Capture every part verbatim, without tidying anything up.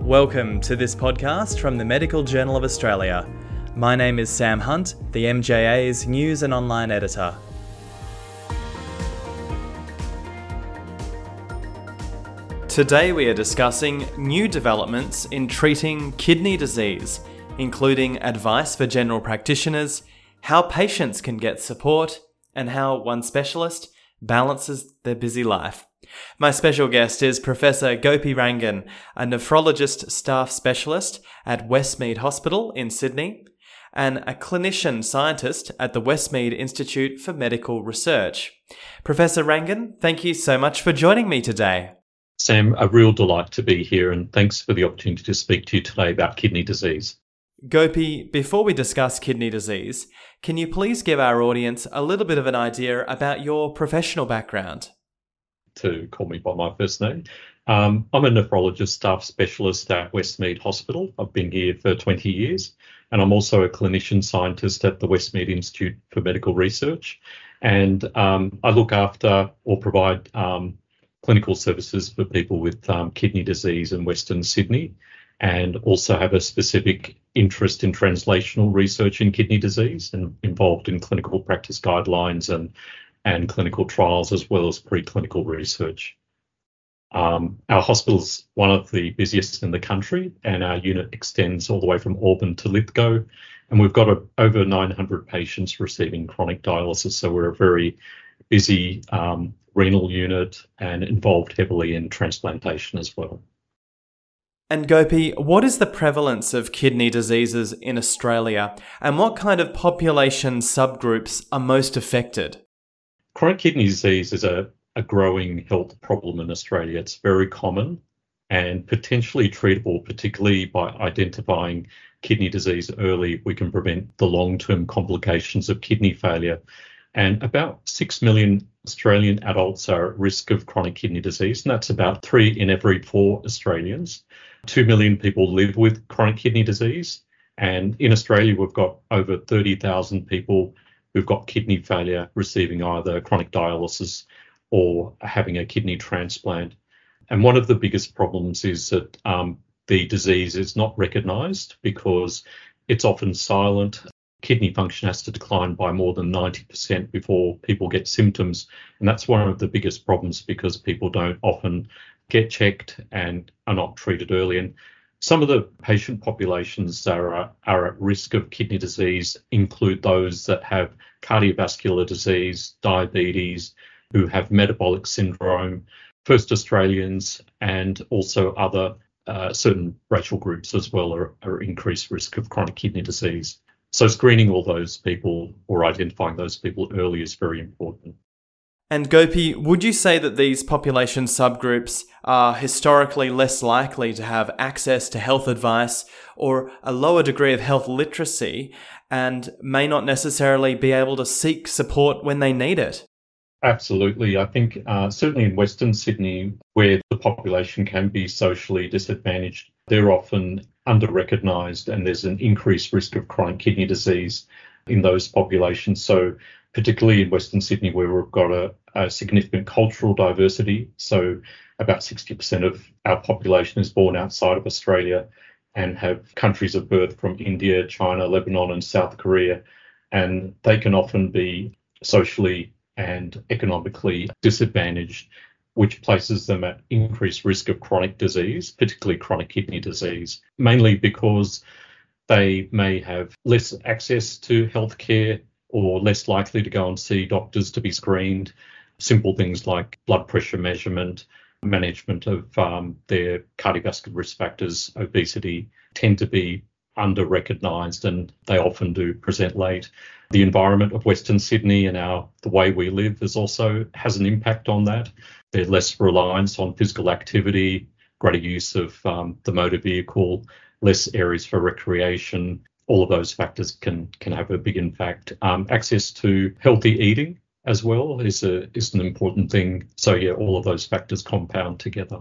Welcome to this podcast from the Medical Journal of Australia. My name is Sam Hunt, the M J A's News and Online Editor. Today we are discussing new developments in treating kidney disease, including advice for general practitioners, how patients can get support, and how one specialist balances their busy life. My special guest is Professor Gopi Rangan, a nephrologist staff specialist at Westmead Hospital in Sydney and a clinician scientist at the Westmead Institute for Medical Research. Professor Rangan, thank you so much for joining me today. Sam, a real delight to be here, and thanks for the opportunity to speak to you today about kidney disease. Gopi, before we discuss kidney disease, can you please give our audience a little bit of an idea about your professional background? To call me by my first name. Um, I'm a nephrologist staff specialist at Westmead Hospital. I've been here for twenty years, and I'm also a clinician scientist at the Westmead Institute for Medical Research. And um, I look after or provide um, clinical services for people with um, kidney disease in Western Sydney, and also have a specific interest in translational research in kidney disease and involved in clinical practice guidelines and and clinical trials, as well as preclinical research. Um, our hospital's one of the busiest in the country, and our unit extends all the way from Auburn to Lithgow, and we've got a, over nine hundred patients receiving chronic dialysis, so we're a very busy um, renal unit and involved heavily in transplantation as well. And Gopi, what is the prevalence of kidney diseases in Australia, and what kind of population subgroups are most affected? Chronic kidney disease is a, a growing health problem in Australia. It's very common and potentially treatable, particularly by identifying kidney disease early. We can prevent the long-term complications of kidney failure. And about six million Australian adults are at risk of chronic kidney disease, and that's about three in every four Australians. Two million people live with chronic kidney disease, and in Australia we've got over thirty thousand people who've got kidney failure receiving either chronic dialysis or having a kidney transplant. And one of the biggest problems is that um, the disease is not recognised because it's often silent. Kidney function has to decline by more than ninety percent before people get symptoms. And that's one of the biggest problems because people don't often get checked and are not treated early. And some of the patient populations that are, are at risk of kidney disease include those that have cardiovascular disease, diabetes, who have metabolic syndrome, First Australians, and also other uh, certain racial groups as well are, are increased risk of chronic kidney disease. So screening all those people or identifying those people early is very important. And Gopi, would you say that these population subgroups are historically less likely to have access to health advice or a lower degree of health literacy and may not necessarily be able to seek support when they need it? Absolutely. I think uh, certainly in Western Sydney, where the population can be socially disadvantaged, they're often under-recognised and there's an increased risk of chronic kidney disease in those populations. So particularly in Western Sydney, where we've got a, a significant cultural diversity. So about sixty percent of our population is born outside of Australia and have countries of birth from India, China, Lebanon, and South Korea. And they can often be socially and economically disadvantaged, which places them at increased risk of chronic disease, particularly chronic kidney disease, mainly because they may have less access to healthcare or less likely to go and see doctors to be screened. Simple things like blood pressure measurement, management of um, their cardiovascular risk factors, obesity, tend to be under-recognised, and they often do present late. The environment of Western Sydney and our the way we live is also has an impact on that. There's less reliance on physical activity, greater use of um, the motor vehicle, less areas for recreation. All of those factors can can have a big impact. Um, access to healthy eating as well is a is an important thing. So yeah, all of those factors compound together.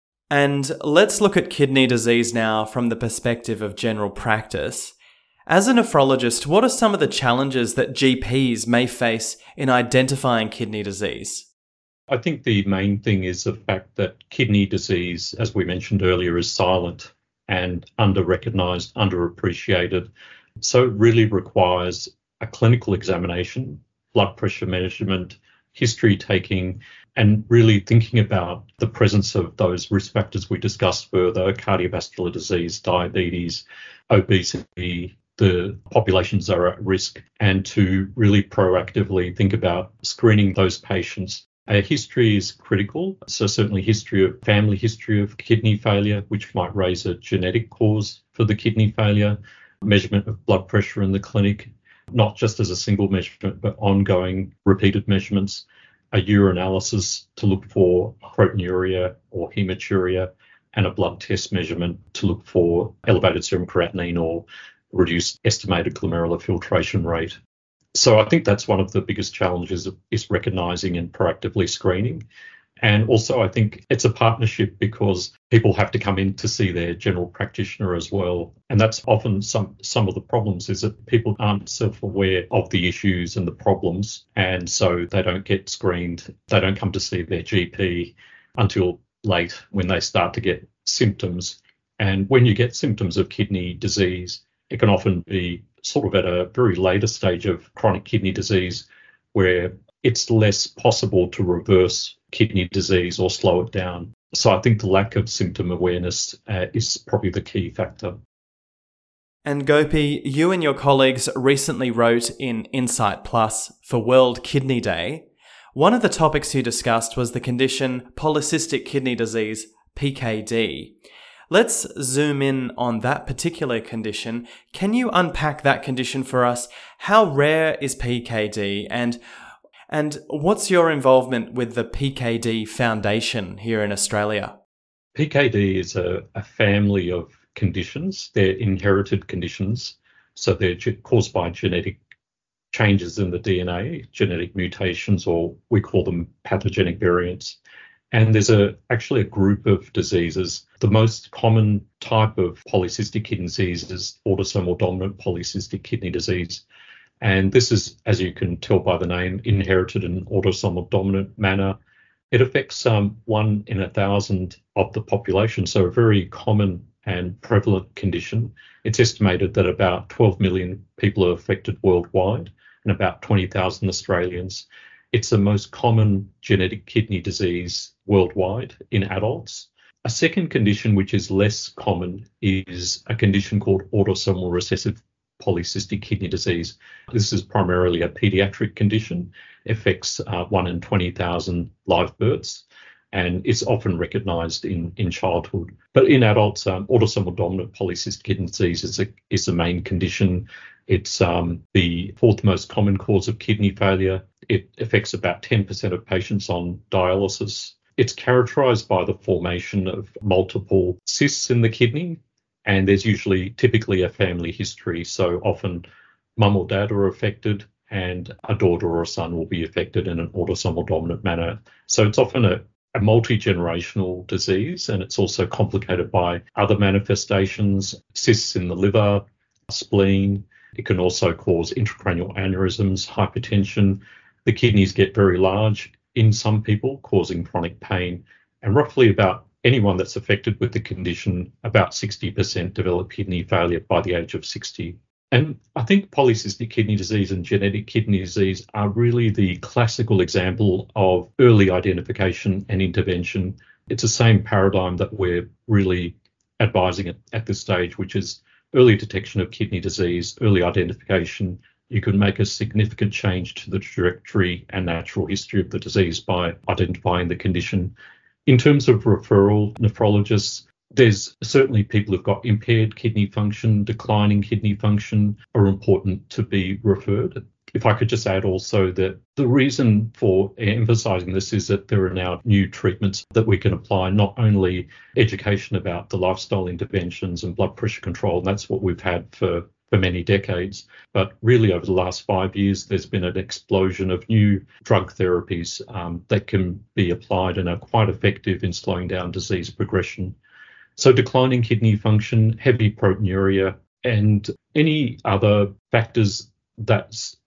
And let's look at kidney disease now from the perspective of general practice. As a nephrologist, what are some of the challenges that G Ps may face in identifying kidney disease? I think the main thing is the fact that kidney disease, as we mentioned earlier, is silent. and under-recognised, underappreciated. So it really requires a clinical examination, blood pressure measurement, history taking, and really thinking about the presence of those risk factors we discussed further: cardiovascular disease, diabetes, obesity, the populations that are at risk, and to really proactively think about screening those patients. A history is critical. So certainly history of family history of kidney failure, which might raise a genetic cause for the kidney failure, measurement of blood pressure in the clinic, not just as a single measurement, but ongoing repeated measurements, a urinalysis to look for proteinuria or hematuria, and a blood test measurement to look for elevated serum creatinine or reduced estimated glomerular filtration rate. So I think that's one of the biggest challenges, is recognising and proactively screening. And also I think it's a partnership, because people have to come in to see their general practitioner as well. And that's often some, some of the problems, is that people aren't self-aware of the issues and the problems. And so they don't get screened. They don't come to see their G P until late, when they start to get symptoms. And when you get symptoms of kidney disease, it can often be sort of at a very later stage of chronic kidney disease, where it's less possible to reverse kidney disease or slow it down. So I think the lack of symptom awareness uh, is probably the key factor. And Gopi, you and your colleagues recently wrote in Insight Plus for World Kidney Day. One of the topics you discussed was the condition polycystic kidney disease, P K D. Let's zoom in on that particular condition. Can you unpack that condition for us? How rare is P K D, and and what's your involvement with the P K D Foundation here in Australia? P K D is a, a family of conditions. They're inherited conditions, so they're ge- caused by genetic changes in the D N A, genetic mutations, or we call them pathogenic variants. And there's a actually a group of diseases. The most common type of polycystic kidney disease is autosomal dominant polycystic kidney disease. And this is, as you can tell by the name, inherited in an autosomal dominant manner. It affects um, one in a thousand of the population, so a very common and prevalent condition. It's estimated that about twelve million people are affected worldwide, and about twenty thousand Australians. It's the most common genetic kidney disease worldwide in adults. A second condition, which is less common, is a condition called autosomal recessive polycystic kidney disease. This is primarily a pediatric condition. It affects uh, one in twenty thousand live births, and it's often recognised in, in childhood. But in adults, um, autosomal dominant polycystic kidney disease is, a, is the main condition. It's um, the fourth most common cause of kidney failure. It affects about ten percent of patients on dialysis. It's characterised by the formation of multiple cysts in the kidney, and there's usually typically a family history. So often mum or dad are affected, and a daughter or a son will be affected in an autosomal dominant manner. So it's often a, a multi-generational disease, and it's also complicated by other manifestations, cysts in the liver, spleen. It can also cause intracranial aneurysms, hypertension. The kidneys get very large in some people, causing chronic pain. And roughly about anyone that's affected with the condition, about sixty percent develop kidney failure by the age of sixty. And I think polycystic kidney disease and genetic kidney disease are really the classical example of early identification and intervention. It's the same paradigm that we're really advising at, at this stage, which is early detection of kidney disease, early identification. You can make a significant change to the trajectory and natural history of the disease by identifying the condition. In terms of referral nephrologists, there's certainly people who've got impaired kidney function, declining kidney function are important to be referred. If I could just add also that the reason for emphasising this is that there are now new treatments that we can apply, not only education about the lifestyle interventions and blood pressure control, and that's what we've had for, for many decades, but really over the last five years, there's been an explosion of new drug therapies um, that can be applied and are quite effective in slowing down disease progression. So declining kidney function, heavy proteinuria, and any other factors that's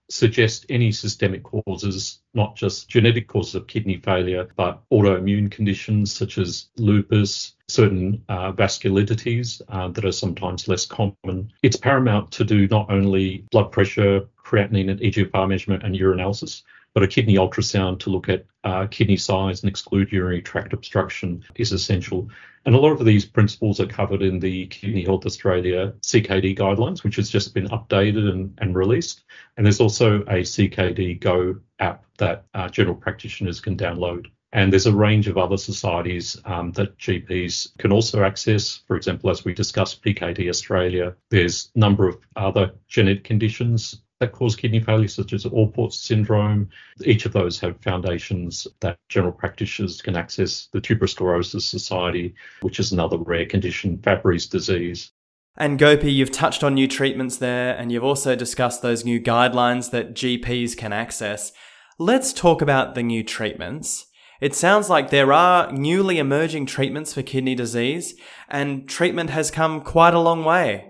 suggest any systemic causes, not just genetic causes of kidney failure, but autoimmune conditions such as lupus, certain uh, vasculitides uh, that are sometimes less common. It's paramount to do not only blood pressure, creatinine and E G F R measurement and urinalysis, but a kidney ultrasound to look at uh, kidney size and exclude urinary tract obstruction is essential. And a lot of these principles are covered in the Kidney Health Australia C K D guidelines, which has just been updated and, and released. And there's also a C K D Go app that uh, general practitioners can download. And there's a range of other societies um, that G Ps can also access. For example, as we discussed, P K D Australia, there's a number of other genetic conditions that cause kidney failure, such as Alport syndrome. Each of those have foundations that general practitioners can access. The Tuberous Sclerosis Society, which is another rare condition, Fabry's disease. And Gopi, you've touched on new treatments there, and you've also discussed those new guidelines that G Ps can access. Let's talk about the new treatments. It sounds like there are newly emerging treatments for kidney disease, and treatment has come quite a long way.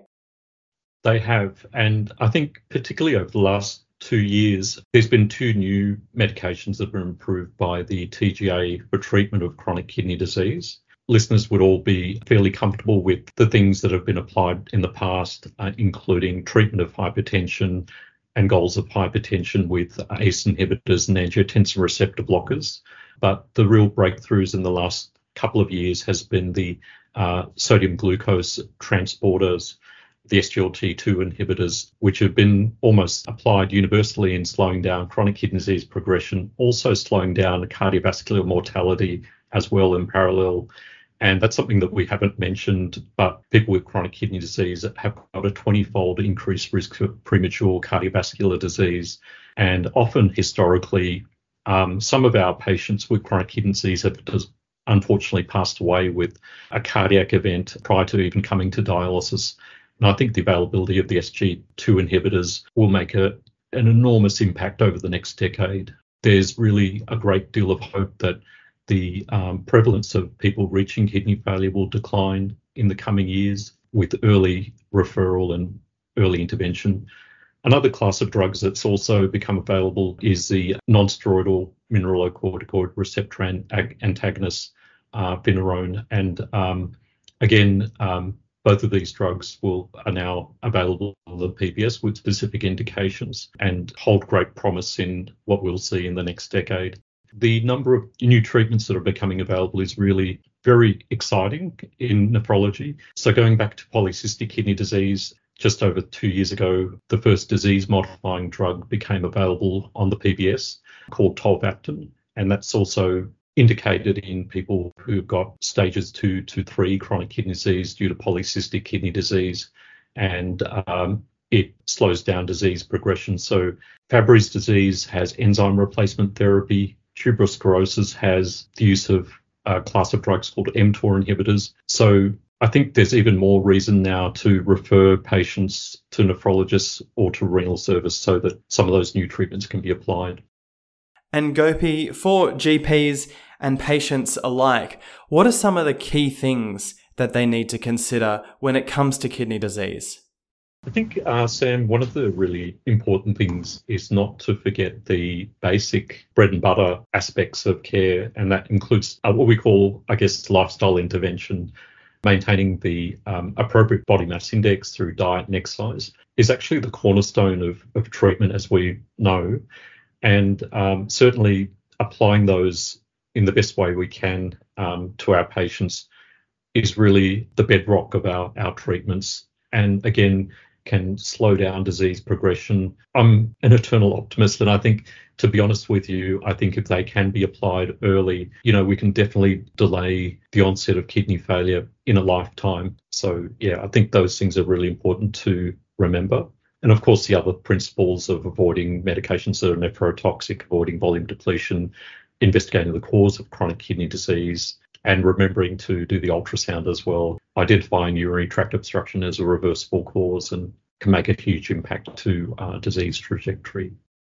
They have, and I think particularly over the last two years, there's been two new medications that were improved by the T G A for treatment of chronic kidney disease. Listeners would all be fairly comfortable with the things that have been applied in the past, uh, including treatment of hypertension and goals of hypertension with A C E inhibitors and angiotensin receptor blockers. But the real breakthroughs in the last couple of years has been the uh, sodium glucose transporters, the S G L T two inhibitors, which have been almost applied universally in slowing down chronic kidney disease progression, also slowing down cardiovascular mortality as well in parallel. And that's something that we haven't mentioned, but people with chronic kidney disease have got a twenty-fold increased risk of premature cardiovascular disease. And often, historically, um, some of our patients with chronic kidney disease have unfortunately passed away with a cardiac event prior to even coming to dialysis. And I think the availability of the S G L T two inhibitors will make a, an enormous impact over the next decade. There's really a great deal of hope that the um, prevalence of people reaching kidney failure will decline in the coming years with early referral and early intervention. Another class of drugs that's also become available is the non-steroidal mineralocorticoid receptor ag- antagonist, uh, Finerenone. And um, again, um, both of these drugs will are now available on the P B S with specific indications and hold great promise in what we'll see in the next decade. The number of new treatments that are becoming available is really very exciting in nephrology. So going back to polycystic kidney disease, just over two years ago, the first disease-modifying drug became available on the P B S called tolvaptan, and that's also indicated in people who've got stages two to three chronic kidney disease due to polycystic kidney disease, and um, it slows down disease progression. So Fabry's disease has enzyme replacement therapy. Tuberous sclerosis has the use of a class of drugs called mTOR inhibitors. So I think there's even more reason now to refer patients to nephrologists or to renal service so that some of those new treatments can be applied. And Gopi, for G Ps and patients alike, what are some of the key things that they need to consider when it comes to kidney disease? I think, uh, Sam, one of the really important things is not to forget the basic bread and butter aspects of care, and that includes uh, what we call, I guess, lifestyle intervention. Maintaining the um, appropriate body mass index through diet and exercise is actually the cornerstone of, of treatment, as we know, and um, certainly applying those in the best way we can um, to our patients is really the bedrock of our, our treatments, and again, can slow down disease progression. I'm an eternal optimist, and I think, to be honest with you, I think if they can be applied early, you know, we can definitely delay the onset of kidney failure in a lifetime. So, yeah, I think those things are really important to remember. And of course, the other principles of avoiding medications that are nephrotoxic, avoiding volume depletion, investigating the cause of chronic kidney disease, and remembering to do the ultrasound as well, identifying urinary tract obstruction as a reversible cause and can make a huge impact to uh, disease trajectory.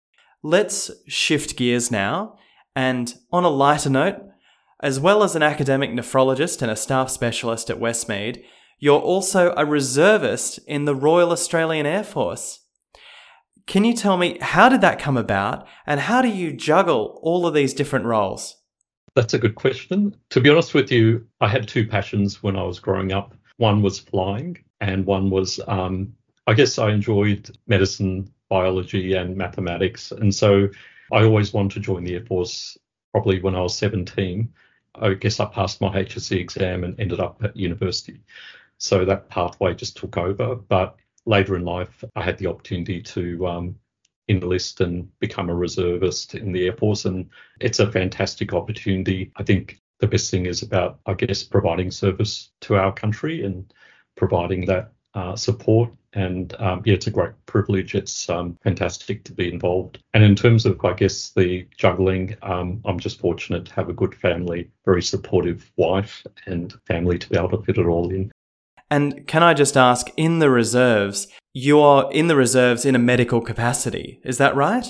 Let's shift gears now, and on a lighter note, as well as an academic nephrologist and a staff specialist at Westmead, you're also a reservist in the Royal Australian Air Force. Can you tell me, how did that come about and how do you juggle all of these different roles? That's a good question. To be honest with you, I had two passions when I was growing up. One was flying and one was, um, I guess I enjoyed medicine, biology and mathematics. And so I always wanted to join the Air Force probably when I was seventeen. I guess I passed my H S C exam and ended up at university. So that pathway just took over. But later in life, I had the opportunity to um, enlist and become a reservist in the Air Force. And it's a fantastic opportunity. I think the best thing is about, I guess, providing service to our country and providing that uh, support. And um, yeah, it's a great privilege. It's um, fantastic to be involved. And in terms of, I guess, the juggling, um, I'm just fortunate to have a good family, very supportive wife and family to be able to fit it all in. And can I just ask, in the reserves, you're in the reserves in a medical capacity, is that right?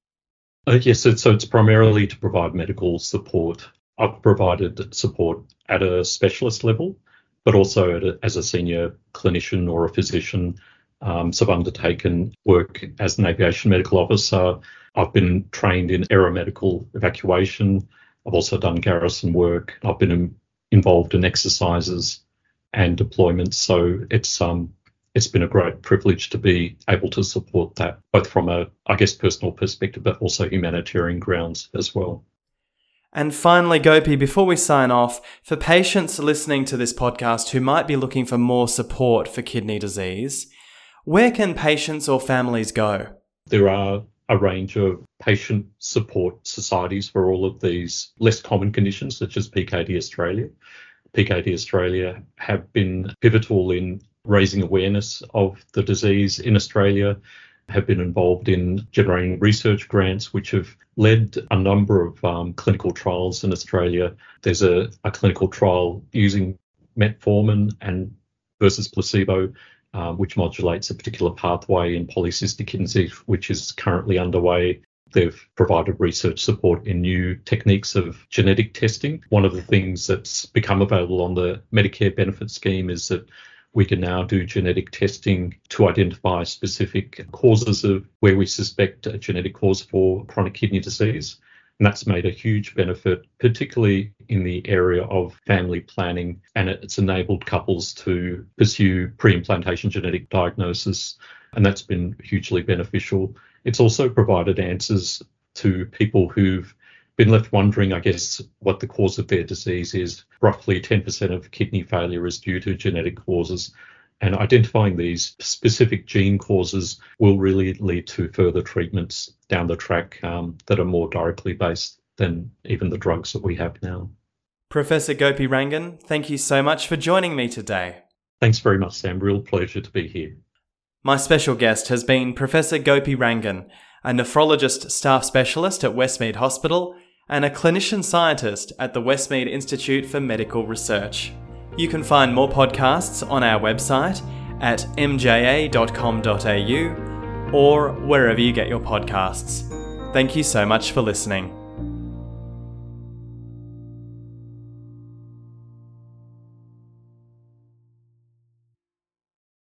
Uh, yes, so, so it's primarily to provide medical support. I've provided support at a specialist level, but also at a, as a senior clinician or a physician. Um, so I've undertaken work as an aviation medical officer. I've been trained in aeromedical evacuation. I've also done garrison work. I've been in, involved in exercises and deployments. So it's um it's been a great privilege to be able to support that, both from a, I guess, personal perspective, but also humanitarian grounds as well. And finally, Gopi, before we sign off, for patients listening to this podcast who might be looking for more support for kidney disease, where can patients or families go? There are a range of patient support societies for all of these less common conditions, such as P K D Australia. P K D Australia have been pivotal in raising awareness of the disease in Australia, have been involved in generating research grants, which have led a number of um, clinical trials in Australia. There's a, a clinical trial using metformin and versus placebo, uh, which modulates a particular pathway in polycystic kidney disease, which is currently underway. They've provided research support in new techniques of genetic testing. One of the things that's become available on the Medicare benefit scheme is that we can now do genetic testing to identify specific causes of where we suspect a genetic cause for chronic kidney disease. And that's made a huge benefit, particularly in the area of family planning. And it's enabled couples to pursue pre-implantation genetic diagnosis. And that's been hugely beneficial. It's also provided answers to people who've been left wondering, I guess, what the cause of their disease is. Roughly ten percent of kidney failure is due to genetic causes. And identifying these specific gene causes will really lead to further treatments down the track um, that are more directly based than even the drugs that we have now. Professor Gopi Rangan, thank you so much for joining me today. Thanks very much, Sam. Real pleasure to be here. My special guest has been Professor Gopi Rangan, a nephrologist staff specialist at Westmead Hospital and a clinician scientist at the Westmead Institute for Medical Research. You can find more podcasts on our website at m j a dot com dot a u or wherever you get your podcasts. Thank you so much for listening.